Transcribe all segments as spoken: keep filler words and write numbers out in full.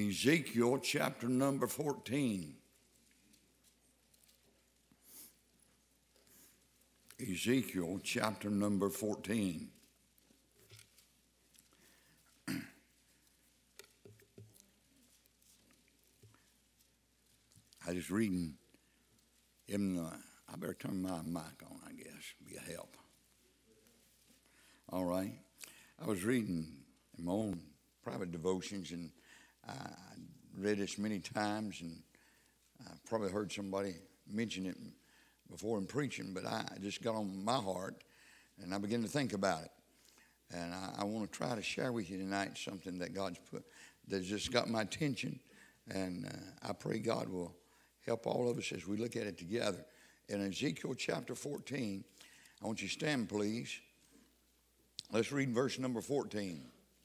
Ezekiel chapter number fourteen. Ezekiel chapter number fourteen. I was reading in the, I better turn my mic on, I guess, be a help. All right. I was reading in my own private devotions, and I read this many times, and I probably heard somebody mention it before in preaching, but I just got on my heart, and I began to think about it. And I, I want to try to share with you tonight something that God's put, that's just got my attention, and uh, I pray God will help all of us as we look at it together. In Ezekiel chapter fourteen, I want you to stand, please. Let's read verse number fourteen.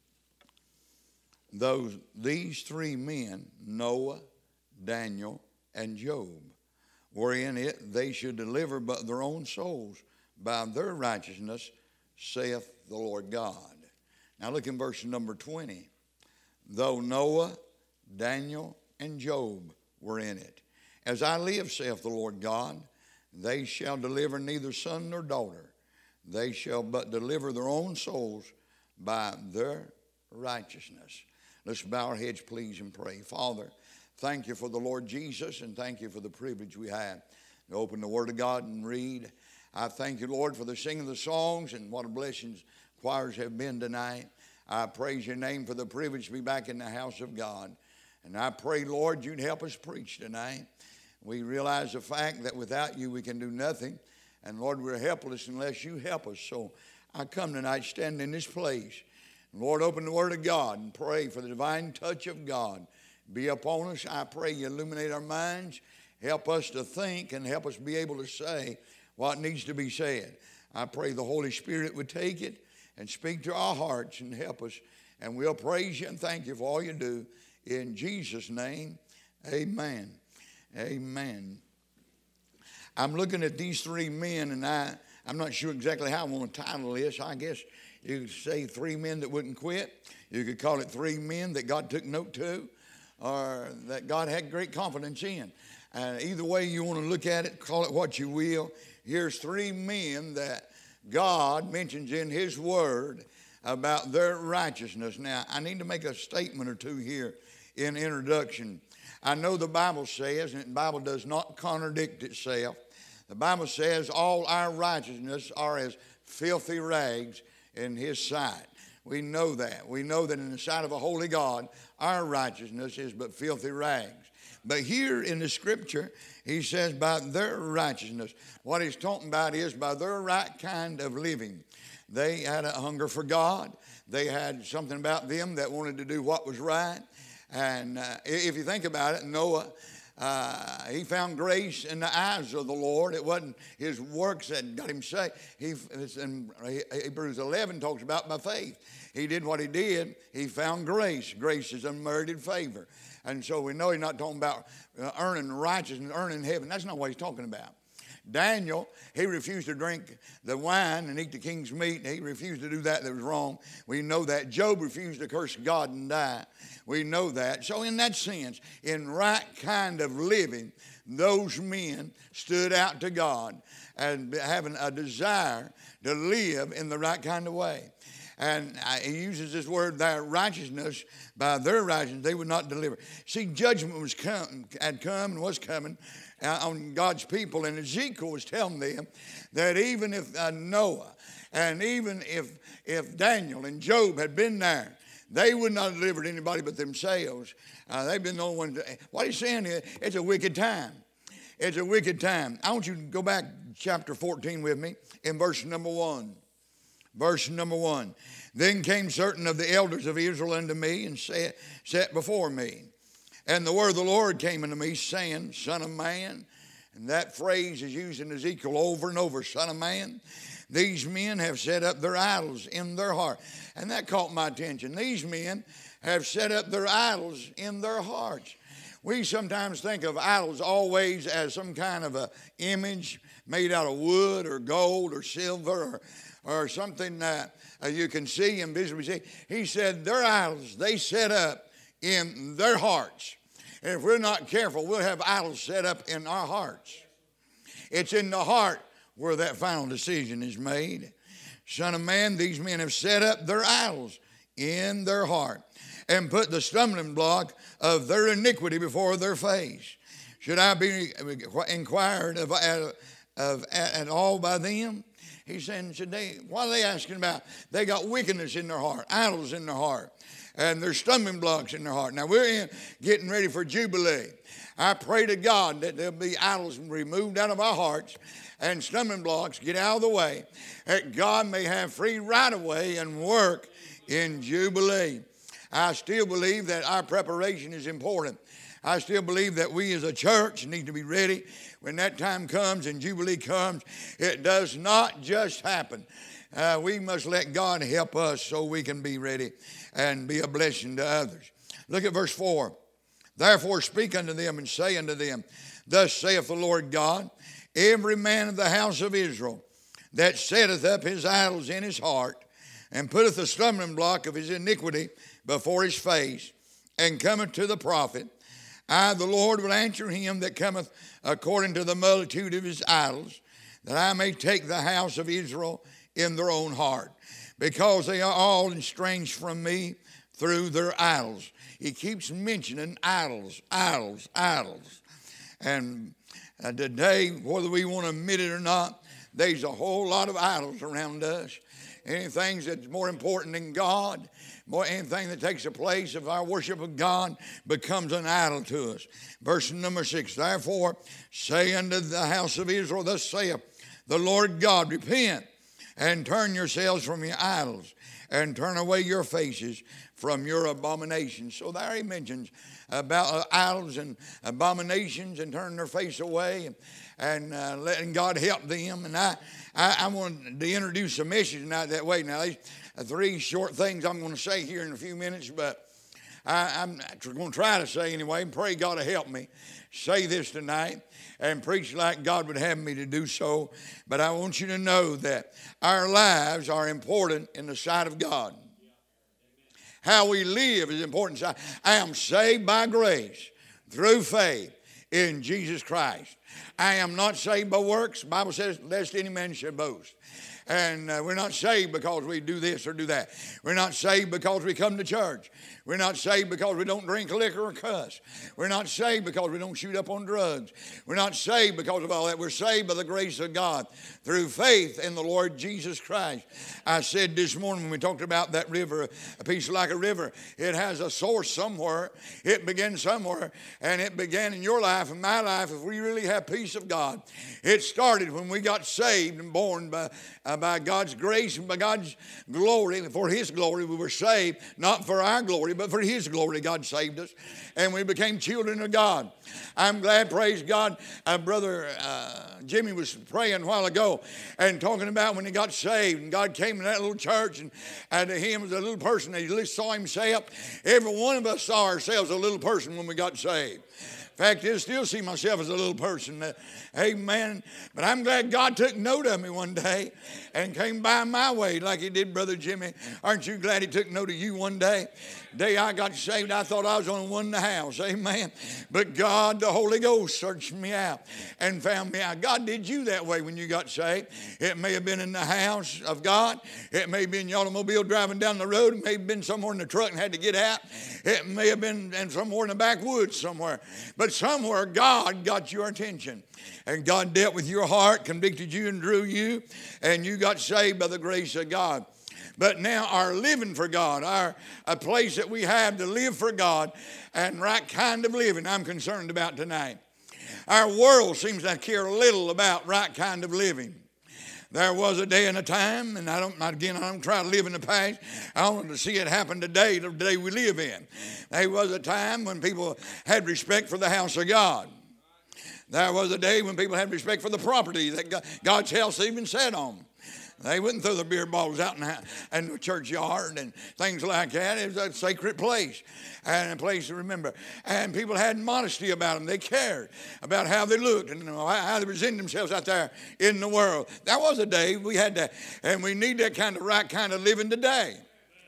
Those, these three men, Noah, Daniel, and Job, were in it they should deliver but their own souls by their righteousness, saith the Lord God. Now look in verse number twenty. Though Noah, Daniel, and Job were in it, as I live, saith the Lord God, they shall deliver neither son nor daughter. They shall but deliver their own souls by their righteousness. Let's bow our heads, please, and pray. Father, thank you for the Lord Jesus, and thank you for the privilege we have to open the Word of God and read. I thank you, Lord, for the singing of the songs, and what a blessing choirs have been tonight. I praise your name for the privilege to be back in the house of God. And I pray, Lord, you'd help us preach tonight. We realize the fact that without you we can do nothing. And Lord, we're helpless unless you help us. So I come tonight standing in this place. Lord, open the Word of God and pray for the divine touch of God. Be upon us. I pray you illuminate our minds. Help us to think and help us be able to say what needs to be said. I pray the Holy Spirit would take it and speak to our hearts and help us. And we'll praise you and thank you for all you do. In Jesus' name, amen. Amen. I'm looking at these three men, and I, I'm not sure exactly how I want to title this. I guess you could say three men that wouldn't quit. You could call it three men that God took note to, or that God had great confidence in. Uh, either way you want to look at it, call it what you will. Here's three men that God mentions in His Word about their righteousness. Now, I need to make a statement or two here in introduction. I know the Bible says, and the Bible does not contradict itself, the Bible says all our righteousness are as filthy rags in His sight. We know that. We know that in the sight of a holy God, our righteousness is but filthy rags. But here in the Scripture, He says by their righteousness. What He's talking about is by their right kind of living. They had a hunger for God. They had something about them that wanted to do what was right. And uh, if you think about it, Noah, uh, he found grace in the eyes of the Lord. It wasn't his works that got him saved. He, in Hebrews eleven talks about by faith. He did what he did. He found grace. Grace is unmerited favor. And so we know he's not talking about uh, earning righteousness, earning heaven. That's not what he's talking about. Daniel, he refused to drink the wine and eat the king's meat. He refused to do that. That was wrong. We know that. Job refused to curse God and die. We know that. So in that sense, in right kind of living, those men stood out to God and having a desire to live in the right kind of way. And he uses this word, their righteousness, by their righteousness, they would not deliver. See, judgment was come, had come and was coming on God's people. And Ezekiel was telling them that even if uh, Noah and even if, if Daniel and Job had been there, they would not have delivered anybody but themselves. Uh, they've been the only ones. To, what he's saying is, it's a wicked time. It's a wicked time. I want you to go back chapter fourteen with me in verse number one. Verse number one. Then came certain of the elders of Israel unto me and sat, sat before me. And the word of the Lord came unto me, saying, Son of man. And that phrase is used in Ezekiel over and over, Son of man. These men have set up their idols in their heart. And that caught my attention. These men have set up their idols in their hearts. We sometimes think of idols always as some kind of an image made out of wood or gold or silver or, or something that uh, you can see and visibly see. He said their idols they set up in their hearts. And if we're not careful, we'll have idols set up in our hearts. It's in the heart where that final decision is made. Son of man, these men have set up their idols in their heart and put the stumbling block of their iniquity before their face. Should I be inquired of, of, of at all by them? He's saying, should they, what are they asking about? They got wickedness in their heart, idols in their heart, and there's stumbling blocks in their heart. Now we're in getting ready for Jubilee. I pray to God that there'll be idols removed out of our hearts and stumbling blocks get out of the way, that God may have free right of way and work in Jubilee. I still believe that our preparation is important. I still believe that we as a church need to be ready when that time comes and Jubilee comes. It does not just happen. Uh, we must let God help us so we can be ready and be a blessing to others. Look at verse four. Therefore speak unto them and say unto them, thus saith the Lord God, every man of the house of Israel that setteth up his idols in his heart and putteth the stumbling block of his iniquity before his face and cometh to the prophet, I, the Lord, will answer him that cometh according to the multitude of his idols, that I may take the house of Israel in their own heart, because they are all estranged from me through their idols. He keeps mentioning idols, idols, idols. And uh, today, whether we want to admit it or not, there's a whole lot of idols around us. Anything that's more important than God, more anything that takes the place of our worship of God becomes an idol to us. Verse number six, therefore say unto the house of Israel, thus saith the Lord God, repent and turn yourselves from your idols and turn away your faces from your abominations. So there he mentions about uh, idols and abominations and turning their face away and, and uh, letting God help them. And I, I, I wanted to introduce a message tonight that way. Now, these are three short things I'm going to say here in a few minutes, but I, I'm going to try to say anyway, and pray God to help me say this tonight and preach like God would have me to do so. But I want you to know that our lives are important in the sight of God. How we live is important. I am saved by grace through faith in Jesus Christ. I am not saved by works. The Bible says, lest any man should boast. And uh, we're not saved because we do this or do that. We're not saved because we come to church. We're not saved because we don't drink liquor or cuss. We're not saved because we don't shoot up on drugs. We're not saved because of all that. We're saved by the grace of God through faith in the Lord Jesus Christ. I said this morning when we talked about that river, a piece like a river, it has a source somewhere. It begins somewhere, and it began in your life and my life if we really have peace of God. It started when we got saved and born by, uh, by God's grace and by God's glory. For His glory we were saved, not for our glory, but for His glory God saved us, and we became children of God. I'm glad, praise God, uh, Brother uh, Jimmy was praying a while ago and talking about when he got saved and God came in that little church, and, and to him as a little person, he saw himself. Every one of us saw ourselves a little person when we got saved. In fact, I still see myself as a little person. Uh, amen. But I'm glad God took note of me one day and came by my way like He did Brother Jimmy. Aren't you glad He took note of you one day? The day I got saved, I thought I was the only one in the house. Amen. But God, the Holy Ghost, searched me out and found me out. God did you that way when you got saved. It may have been in the house of God. It may have been your automobile driving down the road. It may have been somewhere in the truck and had to get out. It may have been and somewhere in the backwoods somewhere. But somewhere God got your attention. And God dealt with your heart, convicted you and drew you. And you got saved by the grace of God. But now our living for God, our a place that we have to live for God and right kind of living I'm concerned about tonight. Our world seems to care little about right kind of living. There was a day and a time, and I don't, again, I don't try to live in the past. I want to see it happen today, the day we live in. There was a time when people had respect for the house of God. There was a day when people had respect for the property that God's house even sat on. They wouldn't throw the beer bottles out in the, in the churchyard and things like that. It was a sacred place and a place to remember. And people had modesty about them. They cared about how they looked and how they presented themselves out there in the world. That was a day we had that, and we need that kind of right kind of living today.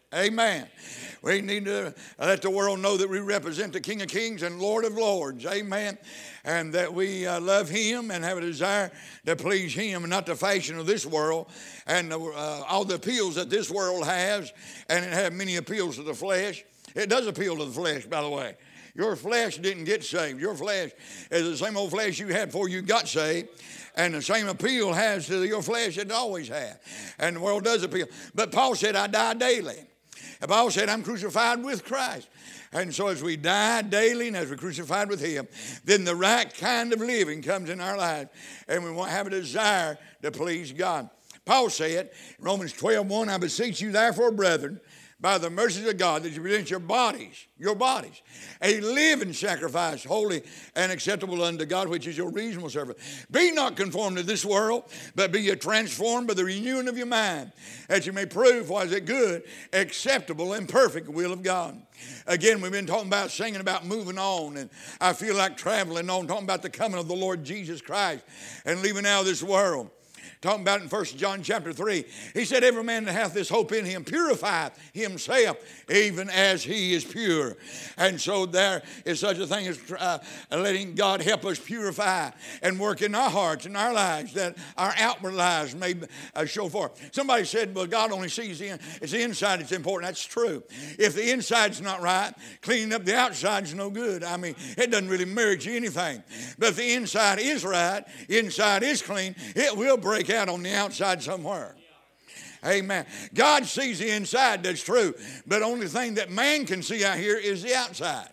Amen. We need to let the world know that we represent the King of Kings and Lord of Lords. Amen. And that we uh, love Him and have a desire to please Him and not the fashion of this world and uh, all the appeals that this world has. And it has many appeals to the flesh. It does appeal to the flesh, by the way. Your flesh didn't get saved. Your flesh is the same old flesh you had before you got saved. And the same appeal has to your flesh it always had. And the world does appeal. But Paul said, I die daily. And Paul said, I'm crucified with Christ. And so as we die daily and as we're crucified with Him, then the right kind of living comes in our lives. And we won't have a desire to please God. Paul said, in Romans twelve one, I beseech you therefore, brethren, by the mercies of God, that you present your bodies, your bodies, a living sacrifice, holy and acceptable unto God, which is your reasonable service. Be not conformed to this world, but be ye transformed by the renewing of your mind, that you may prove what is a good, acceptable, and perfect will of God. Again, we've been talking about singing about moving on, and I feel like traveling on, talking about the coming of the Lord Jesus Christ and leaving out of this world. Talking about in First John chapter three, he said, every man that hath this hope in him purifieth himself, even as he is pure. And so there is such a thing as uh, letting God help us purify and work in our hearts and our lives, that our outward lives may uh, show forth. Somebody said, well, God only sees the, in- it's the inside that's important. That's true. If the inside's not right, cleaning up the outside's no good. I mean, it doesn't really merit you anything. But if the inside is right, inside is clean, it will break out on the outside somewhere. Amen. God sees the inside, that's true. But the only thing that man can see out here is the outside.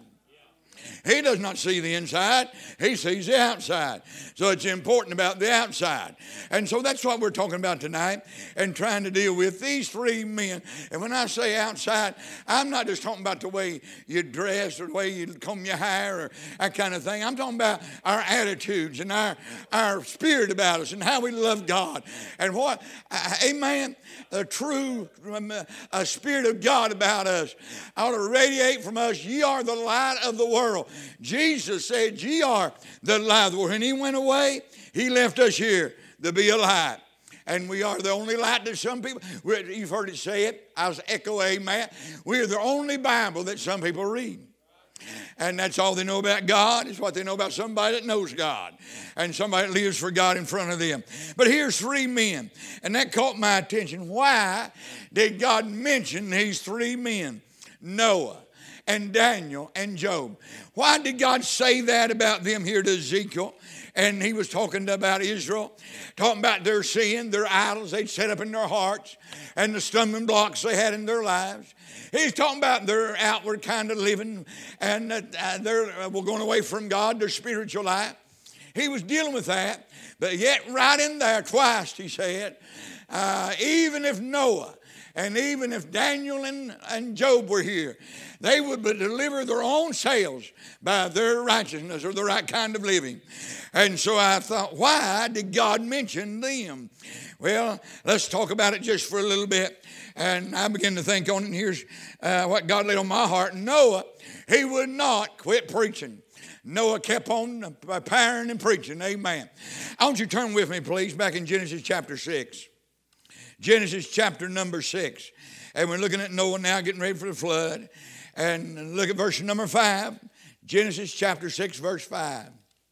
He does not see the inside. He sees the outside. So it's important about the outside. And so that's what we're talking about tonight and trying to deal with these three men. And when I say outside, I'm not just talking about the way you dress or the way you comb your hair or that kind of thing. I'm talking about our attitudes and our, our spirit about us and how we love God. And what, uh, amen, the true uh, spirit of God about us ought to radiate from us. Ye are the light of the world. Jesus said, ye are the light of the world. When He went away, He left us here to be a light. And we are the only light that some people, you've heard it say it, I was echo amen. We're the only Bible that some people read. And that's all they know about God. It's what they know about somebody that knows God. And somebody that lives for God in front of them. But here's three men. And that caught my attention. Why did God mention these three men? Noah and Daniel and Job. Why did God say that about them here to Ezekiel? And he was talking about Israel, talking about their sin, their idols they'd set up in their hearts, and the stumbling blocks they had in their lives. He's talking about their outward kind of living, and uh, they're uh, well, going away from God, their spiritual life. He was dealing with that, but yet right in there twice he said, uh, even if Noah and even if Daniel and, and Job were here, they would deliver their own selves by their righteousness or the right kind of living. And so I thought, why did God mention them? Well, let's talk about it just for a little bit. And I began to think on it, and here's uh, what God laid on my heart. Noah, he would not quit preaching. Noah kept on preparing and preaching. Amen. I want you to turn with me, please, back in Genesis chapter six. Genesis chapter number six. And we're looking at Noah now getting ready for the flood. And look at verse number five. Genesis chapter six, verse five.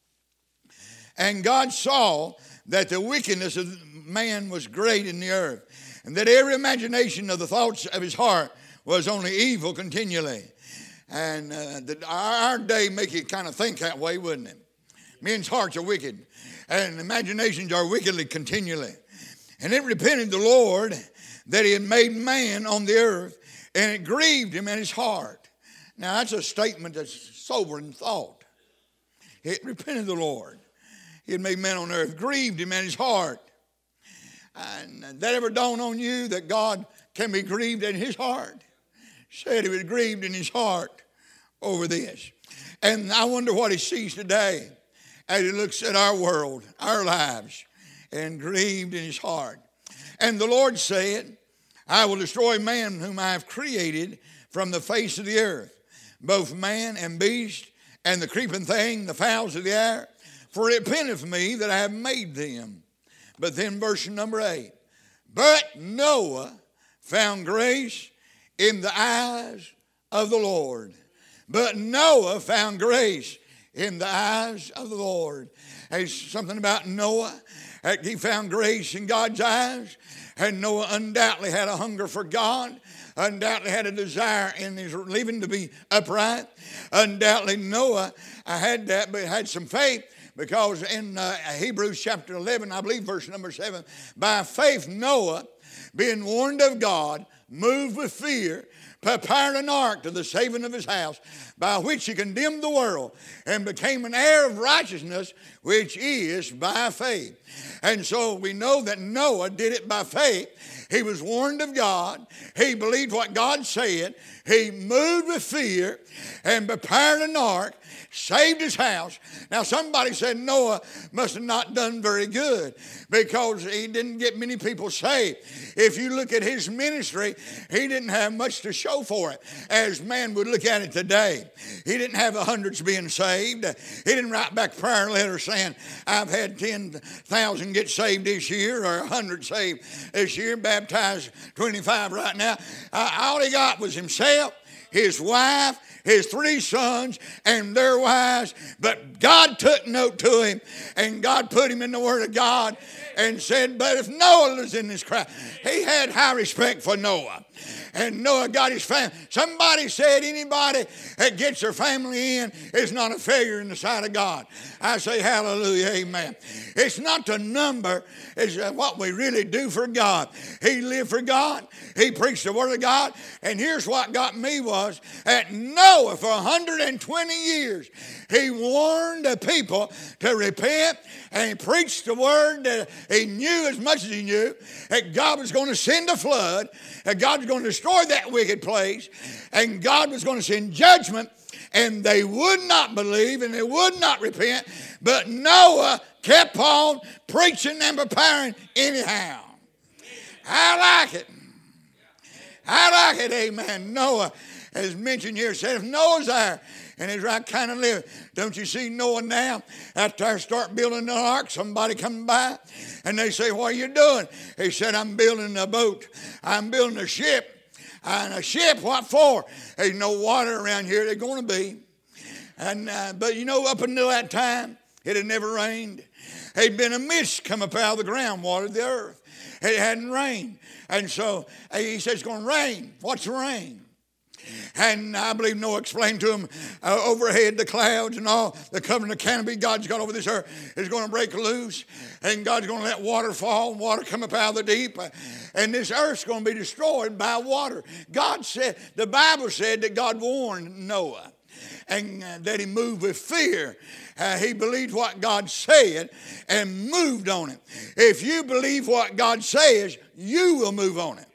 And God saw that the wickedness of man was great in the earth, and that every imagination of the thoughts of his heart was only evil continually. And uh, the, our day make you kind of think that way, wouldn't it? Men's hearts are wicked, and imaginations are wickedly continually. And it repented the Lord that He had made man on the earth, and it grieved Him in His heart. Now that's a statement that's sobering thought. It repented the Lord. He had made man on earth, grieved Him in His heart. And that ever dawned on you that God can be grieved in His heart? Said He was grieved in His heart over this. And I wonder what He sees today as He looks at our world, our lives, and grieved in His heart. And the Lord said, I will destroy man whom I have created from the face of the earth, both man and beast, and the creeping thing, the fowls of the air, for it repenteth me that I have made them. But then verse number eight, but Noah found grace in the eyes of the Lord. But Noah found grace in the eyes of the Lord. There's something about Noah. He found grace in God's eyes. And Noah undoubtedly had a hunger for God. Undoubtedly had a desire in his living to be upright. Undoubtedly Noah had that, but had some faith. Because in uh, Hebrews chapter eleven, I believe verse number seven, by faith Noah, being warned of God, moved with fear, prepared an ark to the saving of his house, by which he condemned the world and became an heir of righteousness, which is by faith. And so we know that Noah did it by faith. He was warned of God. He believed what God said. He moved with fear and prepared an ark, saved his house. Now somebody said Noah must have not done very good because he didn't get many people saved. If you look at his ministry, he didn't have much to show for it as man would look at it today. He didn't have the hundreds being saved. He didn't write back prayer letters saying, I've had ten thousand get saved this year or one hundred saved this year, baptized twenty-five right now. Uh, all he got was himself, his wife, his three sons, and their wives. But God took note to him, and God put him in the Word of God and said, but if Noah was in this crowd, he had high respect for Noah. And Noah got his family. Somebody said anybody that gets their family in is not a failure in the sight of God. I say hallelujah, amen. It's not the number, it's what we really do for God. He lived for God. He preached the Word of God. And here's what got me was that Noah for one hundred twenty years, he warned the people to repent, and he preached the Word that he knew as much as he knew that God was going to send a flood, that God was going to destroy that wicked place, and God was going to send judgment, and they would not believe and they would not repent, but Noah kept on preaching and preparing anyhow. I like it. I like it, amen. Noah, as mentioned here, said if Noah's there and his right kind of living, don't you see Noah now? After I start building the ark, somebody come by and they say, what are you doing? He said, I'm building a boat. I'm building a ship. And a ship, what for? There's no water around here. There's going to be. And uh, but you know, up until that time, it had never rained. There'd been a mist come up out of the ground, watered the earth. It hadn't rained. And so he says, it's going to rain. What's rain? And I believe Noah explained to him uh, overhead the clouds and all the covering, the canopy God's got over this earth is going to break loose, and God's going to let water fall and water come up out of the deep, uh, and this earth's going to be destroyed by water. God said, the Bible said that God warned Noah, and uh, that he moved with fear. Uh, he believed what God said and moved on it. If you believe what God says, you will move on it.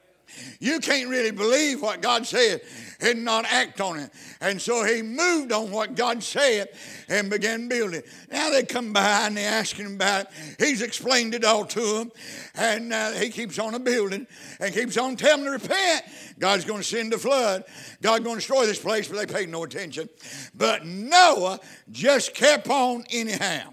You can't really believe what God said and not act on it. And so he moved on what God said and began building. Now they come by and they ask him about it. He's explained it all to them. And uh, he keeps on a building and keeps on telling them to repent. God's going to send a flood. God's going to destroy this place, but they paid no attention. But Noah just kept on anyhow.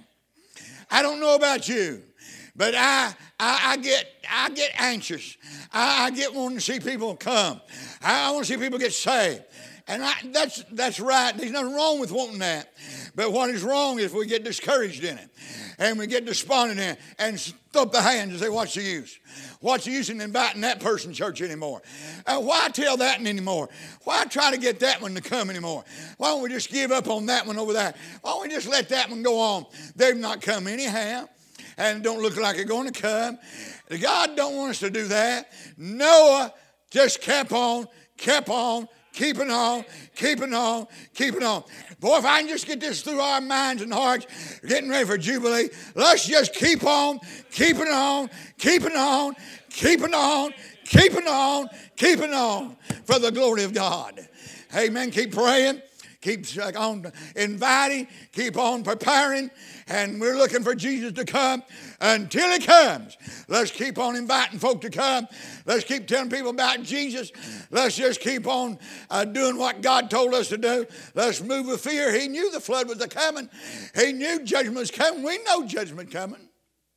I don't know about you, but I, I, I get I get anxious. I, I get wanting to see people come. I, I want to see people get saved. And I, that's that's right. There's nothing wrong with wanting that. But what is wrong is we get discouraged in it. And we get despondent in it. And throw up the hands and say, what's the use? What's the use in inviting that person to church anymore? Uh, why tell that one anymore? Why try to get that one to come anymore? Why don't we just give up on that one over there? Why don't we just let that one go on? They've not come anyhow. And don't look like they're going to come. God don't want us to do that. Noah just kept on, kept on, keeping on, keeping on, keeping on. Boy, if I can just get this through our minds and hearts, getting ready for Jubilee, let's just keep on, keeping on, keeping on, keeping on, keeping on, keeping on for the glory of God. Amen. Keep praying. Keep on inviting, keep on preparing, and we're looking for Jesus to come until he comes. Let's keep on inviting folk to come. Let's keep telling people about Jesus. Let's just keep on uh, doing what God told us to do. Let's move with fear. He knew the flood was coming. He knew judgment was coming. We know judgment coming.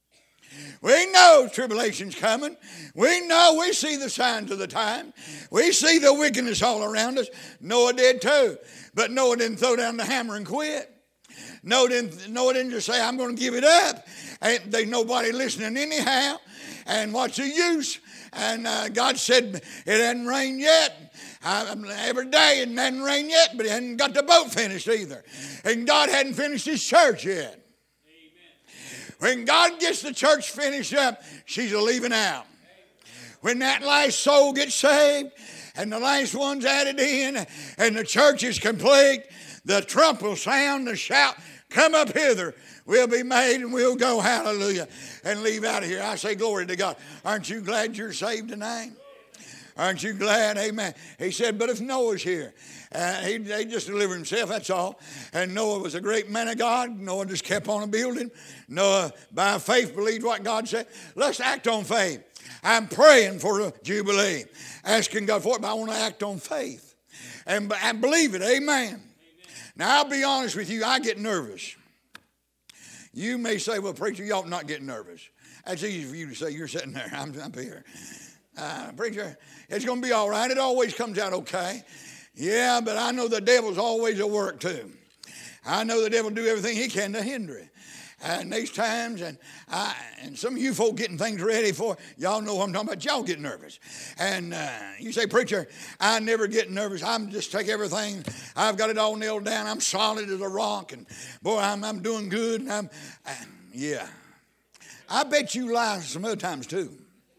We know tribulation's coming. We know, we see the signs of the time. We see the wickedness all around us. Noah did too. But Noah didn't throw down the hammer and quit. Noah didn't, Noah didn't just say, I'm going to give it up. Ain't there nobody listening anyhow. And what's the use? And uh, God said, it hasn't rained yet. I, every day it hadn't rained yet, but he hadn't got the boat finished either. And God hadn't finished his church yet. When God gets the church finished up, she's a leaving out. When that last soul gets saved and the last one's added in and the church is complete, the trump will sound, the shout, come up hither. We'll be made and we'll go, hallelujah, and leave out of here. I say glory to God. Aren't you glad you're saved tonight? Aren't you glad? Amen. He said, but if Noah's here, uh, he, he just delivered himself, that's all. And Noah was a great man of God. Noah just kept on building. Noah, by faith, believed what God said. Let's act on faith. I'm praying for a Jubilee, asking God for it, but I want to act on faith and, and believe it. Amen. Amen. Now, I'll be honest with you, I get nervous. You may say, well, preacher, you ought not get nervous. That's easy for you to say. You're sitting there. I'm up here. Uh, preacher, it's going to be all right. It always comes out okay. Yeah, but I know the devil's always at work too. I know the devil will do everything he can to hinder it. And these times, and I, and some of you folk getting things ready for, y'all know what I'm talking about. Y'all get nervous. And uh, you say, preacher, I never get nervous. I'm just take everything. I've got it all nailed down. I'm solid as a rock. And boy, I'm, I'm doing good. And I'm, uh, yeah. I bet you lie some other times too.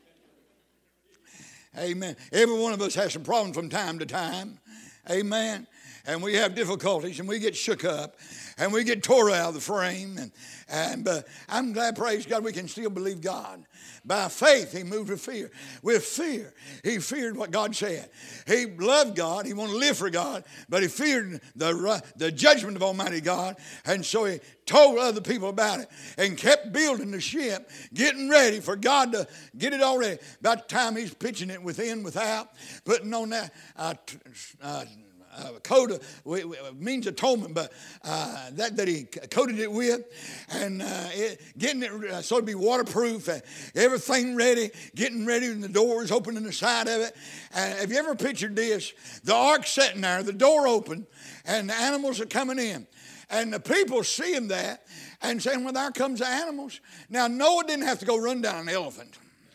Amen. Every one of us has some problems from time to time. Amen. And we have difficulties and we get shook up and we get tore out of the frame. And, and uh, I'm glad, praise God, we can still believe God. By faith, he moved with fear. With fear, he feared what God said. He loved God. He wanted to live for God. But he feared the, the judgment of Almighty God. And so he told other people about it and kept building the ship, getting ready for God to get it all ready. About the time he's pitching it within, without, putting on that uh, uh, Uh, coat of, means atonement, but uh, that, that he coated it with, and uh, it, getting it uh, so to be waterproof, uh, everything ready, getting ready, and the doors open in the side of it. Uh, have you ever pictured this? The ark sitting there, the door open, and the animals are coming in. And the people seeing that and saying, well, there comes the animals. Now, Noah didn't have to go run down an elephant.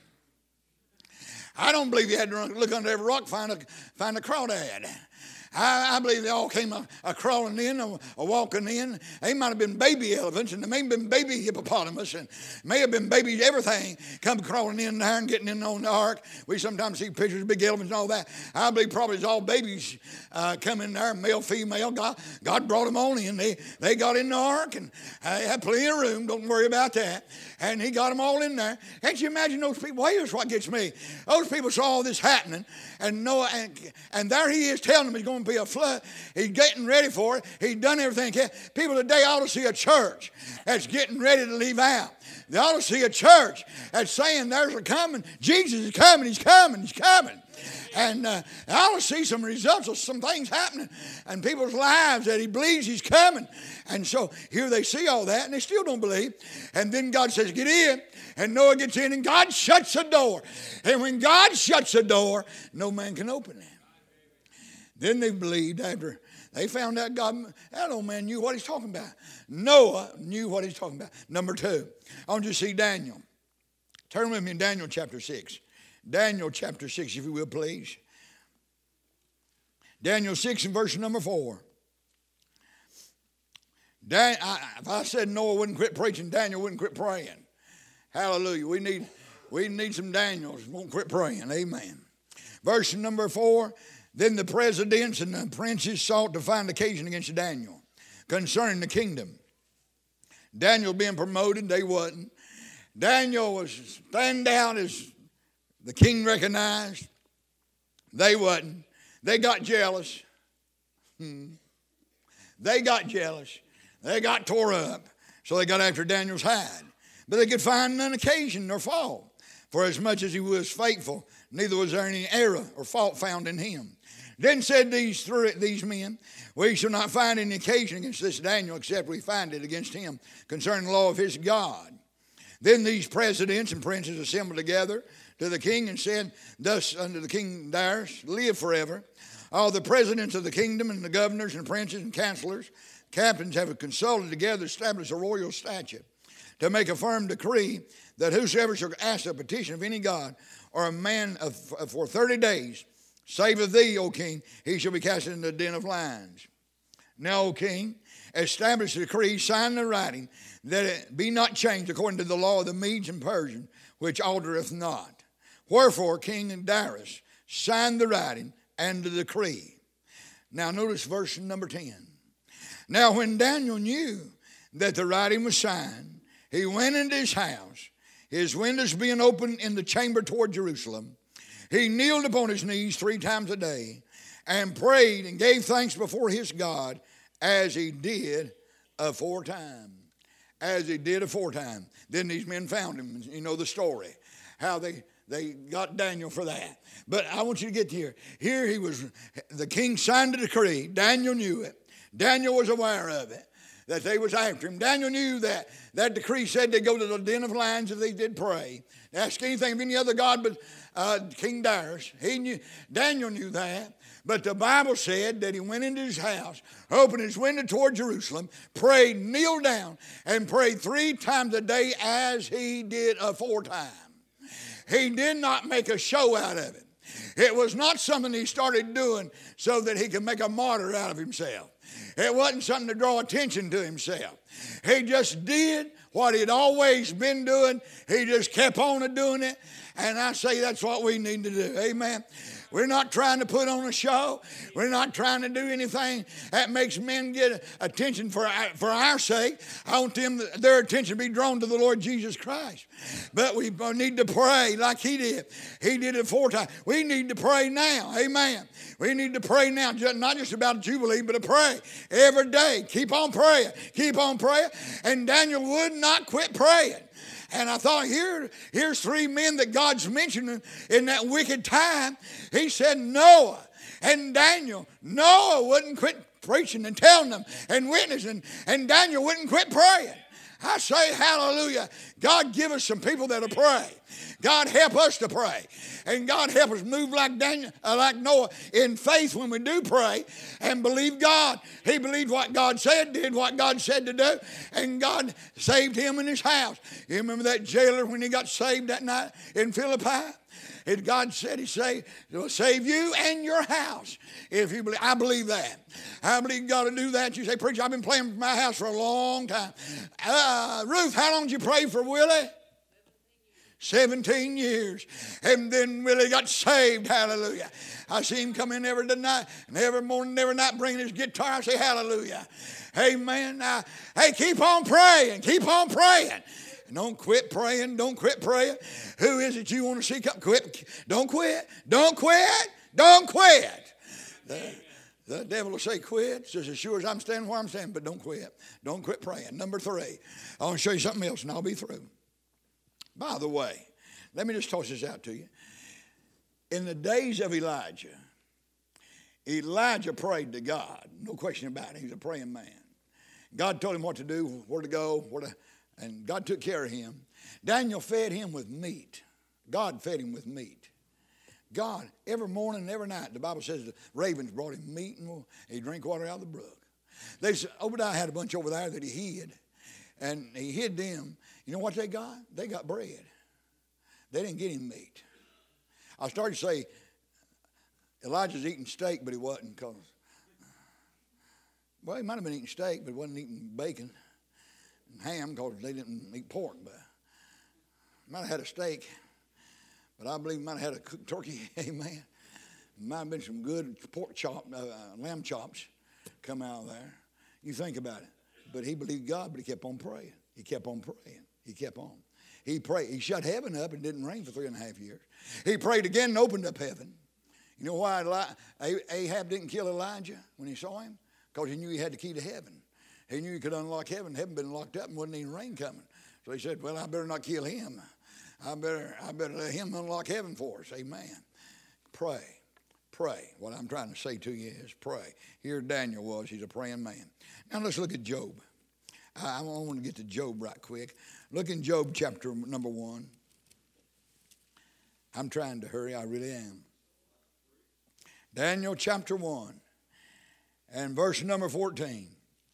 I don't believe he had to run, look under every rock, find a, find a crawdad. I, I believe they all came a, a crawling in, a, a walking in. They might have been baby elephants, and they may have been baby hippopotamus, and may have been baby everything come crawling in there and getting in on the ark. We sometimes see pictures of big elephants and all that. I believe probably it's all babies uh, coming there, male, female. God, God brought them on in. They, they got in the ark, and they had plenty of room. Don't worry about that. And he got them all in there. Can't you imagine those people? Well, here's what gets me. Those people saw all this happening, and Noah, and, and there he is telling them he's going to be a flood. He's getting ready for it. He's done everything he can. People today ought to see a church that's getting ready to leave out. They ought to see a church that's saying there's a coming. Jesus is coming. He's coming. He's coming. And uh, I ought to see some results of some things happening in people's lives that he believes he's coming. And so here they see all that and they still don't believe. And then God says, get in. And Noah gets in and God shuts the door. And when God shuts the door, no man can open it. Then they believed after they found out God, that old man knew what he's talking about. Noah knew what he's talking about. Number two, I want you to see Daniel. Turn with me in Daniel chapter six. Daniel chapter six, if you will, please. Daniel six and verse number four. Dan, I, if I said Noah wouldn't quit preaching, Daniel wouldn't quit praying. Hallelujah. We need, we need some Daniels. Won't quit praying. Amen. Verse number four. Then the presidents and the princes sought to find occasion against Daniel concerning the kingdom. Daniel being promoted, they wasn't. Daniel was stand out as the king recognized. They wasn't. They got jealous. Hmm. They got jealous. They got tore up. So they got after Daniel's hide. But they could find none occasion nor fault. For as much as he was faithful, neither was there any error or fault found in him. Then said these three, these men, we shall not find any occasion against this Daniel, except we find it against him concerning the law of his God. Then these presidents and princes assembled together to the king and said thus unto the king Darius, live forever. All the presidents of the kingdom and the governors and princes and counselors, captains have consulted together to establish a royal statute, to make a firm decree that whosoever shall ask a petition of any god or a man of, for thirty days, save of thee, O king, he shall be cast into the den of lions. Now, O king, establish a decree, sign the writing, that it be not changed according to the law of the Medes and Persians, which altereth not. Wherefore, King Darius signed the writing and the decree. Now, notice verse number ten. Now, when Daniel knew that the writing was signed, he went into his house, his windows being open in the chamber toward Jerusalem. He kneeled upon his knees three times a day and prayed and gave thanks before his God as he did aforetime. As he did aforetime. Then these men found him. You know the story. How they, they got Daniel for that. But I want you to get here. Here he was, the king signed a decree. Daniel knew it. Daniel was aware of it, that they was after him. Daniel knew that. That decree said they go to the den of lions if they did pray. Ask anything of any other god but uh, King Darius. He knew, Daniel knew that. But the Bible said that he went into his house, opened his window toward Jerusalem, prayed, kneeled down, and prayed three times a day as he did aforetime. He did not make a show out of it. It was not something he started doing so that he could make a martyr out of himself. It wasn't something to draw attention to himself. He just did what he'd always been doing. He just kept on doing it. And I say that's what we need to do. Amen. We're not trying to put on a show. We're not trying to do anything that makes men get attention for our, for our sake. I want them, their attention to be drawn to the Lord Jesus Christ. But we need to pray like he did. He did it four times. We need to pray now. Amen. We need to pray now, not just about Jubilee, but to pray every day. Keep on praying. Keep on praying. And Daniel would not quit praying. And I thought, here, here's three men that God's mentioning in that wicked time. He said Noah and Daniel. Noah wouldn't quit preaching and telling them and witnessing, and Daniel wouldn't quit praying. I say hallelujah. God give us some people that'll pray. God help us to pray. And God help us move like Daniel, uh, like Noah in faith when we do pray and believe God. He believed what God said, did what God said to do, and God saved him and his house. You remember that jailer when he got saved that night in Philippi? And God said he saved, will save you and your house. If you believe, I believe that. I believe God will do that. You say, preacher, I've been praying for my house for a long time. Uh, Ruth, how long did you pray for Willie? seventeen years. And then Willie got saved. Hallelujah. I see him come in every night, and every morning, every night, bringing his guitar. I say, hallelujah. Amen. Now, hey, keep on praying. Keep on praying. Don't quit praying. Don't quit praying. Who is it you want to see come? Quit. Don't quit. Don't quit. Don't quit. The, the devil will say quit just as sure as I'm standing where I'm standing, but don't quit. Don't quit praying. Number three. I want to show you something else and I'll be through. By the way, let me just toss this out to you. In the days of Elijah, Elijah prayed to God. No question about it. He was a praying man. God told him what to do, where to go, where to, and God took care of him. Daniel fed him with meat. God fed him with meat. God, every morning and every night, the Bible says the ravens brought him meat and he drank water out of the brook. They said, Obadiah had a bunch over there that he hid, and he hid them. You know what they got? They got bread. They didn't get him meat. I started to say, Elijah's eating steak, but he wasn't, because, well, he might have been eating steak, but he wasn't eating bacon and ham, because they didn't eat pork. But he might have had a steak, but I believe he might have had a cooked turkey. Amen. Might have been some good pork chop, uh, lamb chops come out of there. You think about it. But he believed God, but he kept on praying. He kept on praying. He kept on. He prayed. He shut heaven up and didn't rain for three and a half years. He prayed again and opened up heaven. You know why Eli- Ahab didn't kill Elijah when he saw him? Because he knew he had the key to heaven. He knew he could unlock heaven. Heaven had been locked up and wasn't any rain coming. So he said, well, I better not kill him. I better, I better let him unlock heaven for us. Amen. Pray. Pray. What I'm trying to say to you is pray. Here Daniel was. He's a praying man. Now let's look at Job. I, I want to get to Job right quick. Look in Job chapter number one. I'm trying to hurry, I really am. Daniel chapter one and verse number fourteen.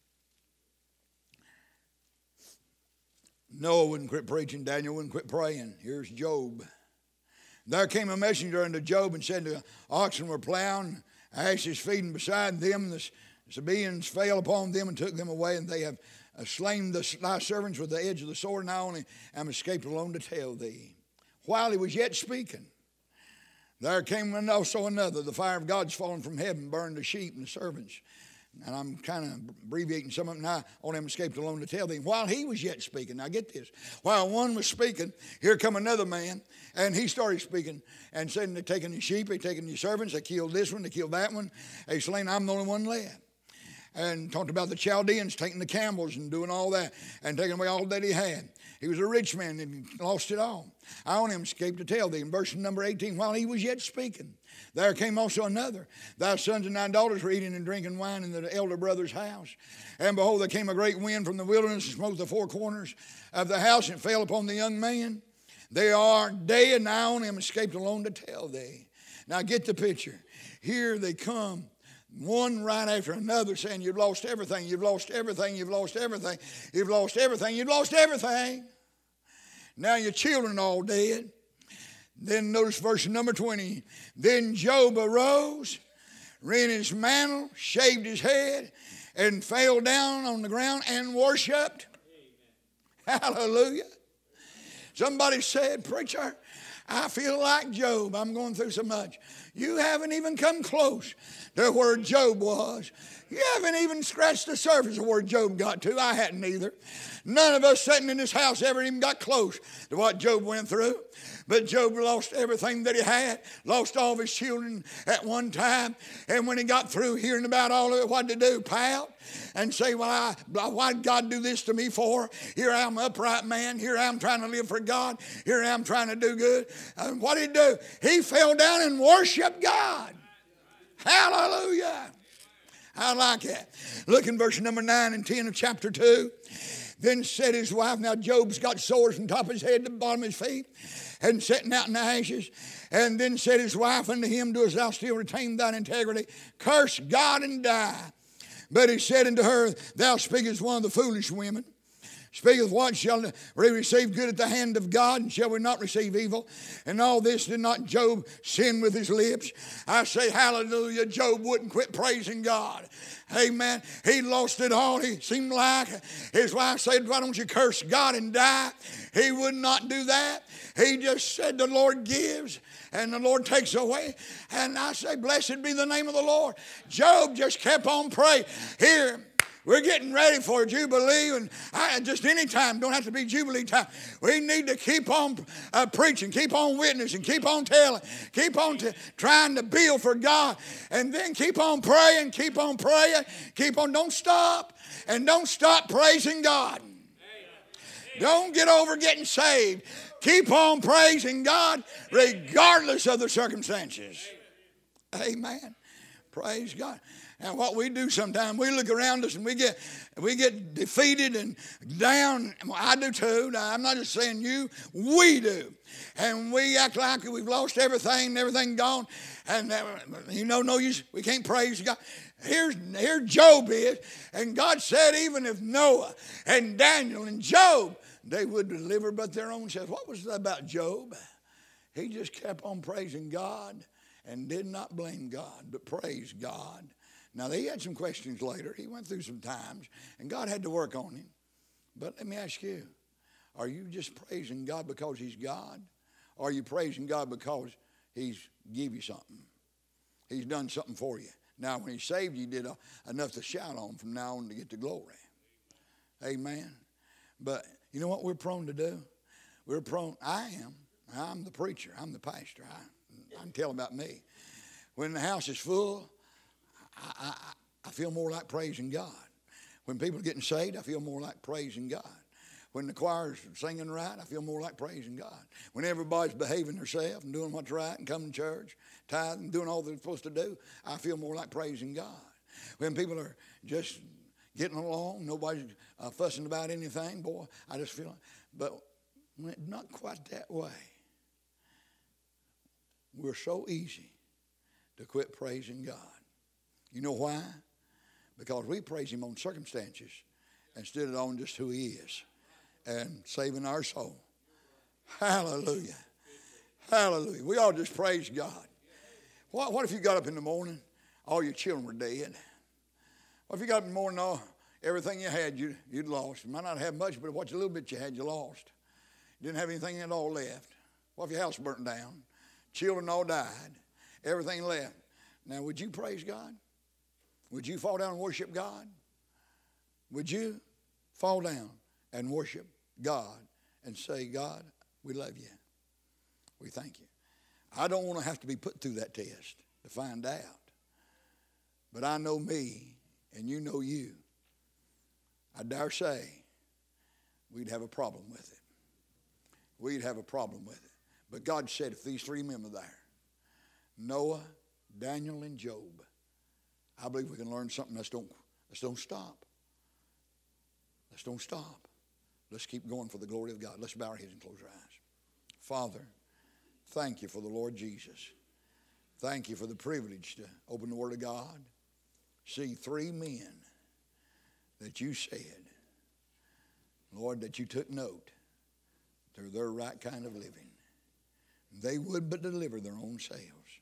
Noah wouldn't quit preaching. Daniel wouldn't quit praying. Here's Job. There came a messenger unto Job and said, the oxen were plowing, ashes feeding beside them. The Sabaeans fell upon them and took them away, and they have slain the, thy servants with the edge of the sword, and I only am escaped alone to tell thee. While he was yet speaking, there came also another. The fire of God's fallen from heaven, burned the sheep and the servants. And I'm kind of abbreviating some of them. Now, I only am escaped alone to tell thee. While he was yet speaking, now get this. While one was speaking, here come another man, and he started speaking and said, they're taking the sheep, they're taking the servants, they killed this one, they killed that one, they slain, I'm the only one left. And talked about the Chaldeans taking the camels and doing all that and taking away all that he had. He was a rich man and lost it all. I only am escaped to tell thee. In verse number eighteen, while he was yet speaking, there came also another. Thy sons and thy daughters were eating and drinking wine in the elder brother's house. And behold, there came a great wind from the wilderness and smote the four corners of the house and fell upon the young man. They are dead, and I only am escaped alone to tell thee. Now get the picture. Here they come, one right after another, saying, you've lost everything, you've lost everything, you've lost everything, you've lost everything, you've lost everything. Now your children all dead. Then notice verse number twenty. Then Job arose, rent his mantle, shaved his head, and fell down on the ground and worshiped. Amen. Hallelujah. Somebody said, preacher, I feel like Job. I'm going through so much. You haven't even come close to where Job was. You haven't even scratched the surface of where Job got to. I hadn't either. None of us sitting in this house ever even got close to what Job went through. But Job lost everything that he had, lost all of his children at one time. And when he got through hearing about all of it, what did he do? Pout and say, well, I, why did God do this to me for? Here I am, upright man. Here I am trying to live for God. Here I am trying to do good. And what did he do? He fell down and worshiped God. Hallelujah. I like that. Look in verse number nine and ten of chapter two. Then said his wife, now Job's got sores from top of his head to the bottom of his feet, and sitting out in the ashes. And then said his wife unto him, doest thou still retain thine integrity? Curse God and die. But he said unto her, thou speakest one of the foolish women. Speaketh what? Shall we receive good at the hand of God, and shall we not receive evil? And all this did not Job sin with his lips? I say hallelujah, Job wouldn't quit praising God. Amen. He lost it all. He seemed like his wife said, why don't you curse God and die? He would not do that. He just said the Lord gives and the Lord takes away. And I say, blessed be the name of the Lord. Job just kept on praying. Here, we're getting ready for Jubilee, and I, just any time, don't have to be Jubilee time. We need to keep on uh, preaching, keep on witnessing, keep on telling, keep on t- trying to build for God, and then keep on praying, keep on praying, keep on, don't stop, and don't stop praising God. Don't get over getting saved. Keep on praising God regardless of the circumstances. Amen. Praise God. And what we do sometimes, we look around us and we get we get defeated and down. Well, I do too. Now, I'm not just saying you. We do. And we act like we've lost everything and everything gone. And, uh, you know, no use. We can't praise God. Here's, here Job is. And God said even if Noah and Daniel and Job, they would deliver but their own selves. What was that about Job? He just kept on praising God and did not blame God, but praised God. Now, he had some questions later. He went through some times, and God had to work on him. But let me ask you, are you just praising God because he's God? Or are you praising God because he's give you something? He's done something for you. Now, when he saved you, he did enough to shout on from now on to get the glory. Amen. But you know what we're prone to do? We're prone, I am. I'm the preacher. I'm the pastor. I, I can tell about me. When the house is full, I, I, I feel more like praising God. When people are getting saved, I feel more like praising God. When the choir's singing right, I feel more like praising God. When everybody's behaving themselves and doing what's right and coming to church, tithing, doing all they're supposed to do, I feel more like praising God. When people are just getting along. Nobody's uh, fussing about anything. Boy, I just feel like, but not quite that way. We're so easy to quit praising God. You know why? Because we praise him on circumstances instead of on just who he is and saving our soul. Hallelujah. Hallelujah. We all just praise God. What, what if you got up in the morning, all your children were dead? What if you got up in the morning, all, everything you had, you, you'd lost? You might not have much, but what little bit you had, you lost. You didn't have anything at all left. What if your house burnt down? Children all died. Everything left. Now, would you praise God? Would you fall down and worship God? Would you fall down and worship God and say, God, we love you. We thank you. I don't want to have to be put through that test to find out. But I know me and you know you. I dare say we'd have a problem with it. We'd have a problem with it. But God said if these three men were there, Noah, Daniel, and Job, I believe we can learn something. Let's don't, let's don't stop. Let's don't stop. Let's keep going for the glory of God. Let's bow our heads and close our eyes. Father, thank you for the Lord Jesus. Thank you for the privilege to open the Word of God, see three men that you said, Lord, that you took note. They're their right kind of living. They would but deliver their own selves.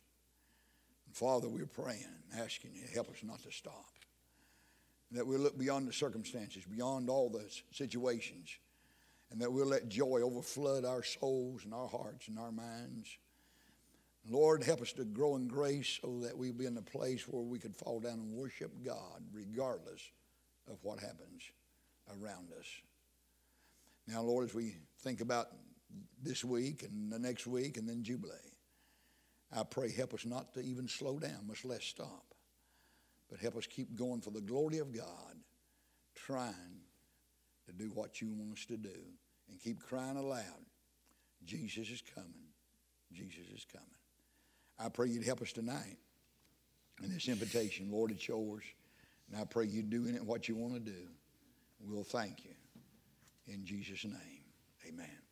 And Father, we're praying, asking you to help us not to stop. That we'll look beyond the circumstances, beyond all the situations, and that we'll let joy overflood our souls and our hearts and our minds. Lord, help us to grow in grace so that we'll be in a place where we can fall down and worship God regardless of what happens around us. Now, Lord, as we think about this week and the next week and then Jubilee, I pray help us not to even slow down, much less stop. But help us keep going for the glory of God, trying to do what you want us to do. And keep crying aloud, Jesus is coming. Jesus is coming. I pray you'd help us tonight in this invitation. Lord, it's yours. And I pray you'd do in it what you want to do. We'll thank you. In Jesus' name, amen.